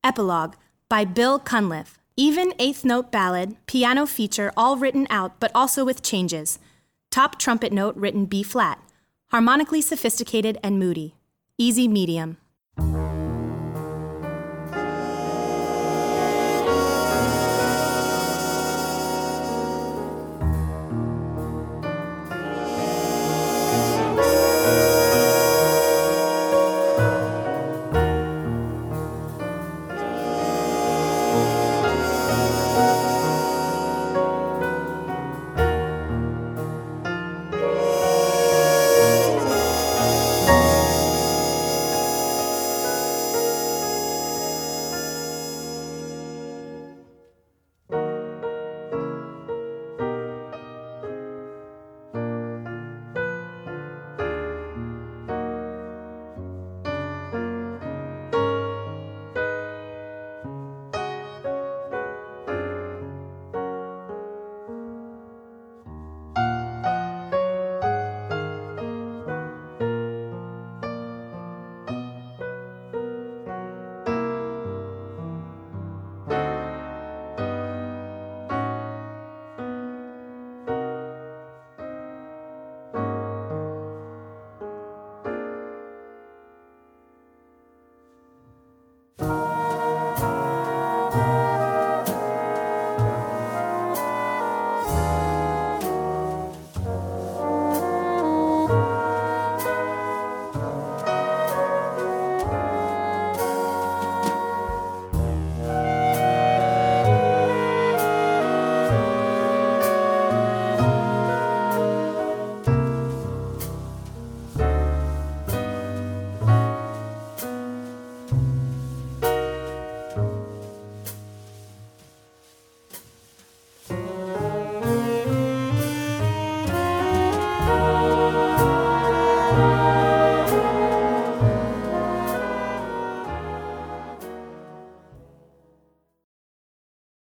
Epilogue by Bill Cunliffe. Even eighth note ballad, piano feature all written out but also with changes. Top trumpet note written B flat. Harmonically sophisticated and moody. Easy medium.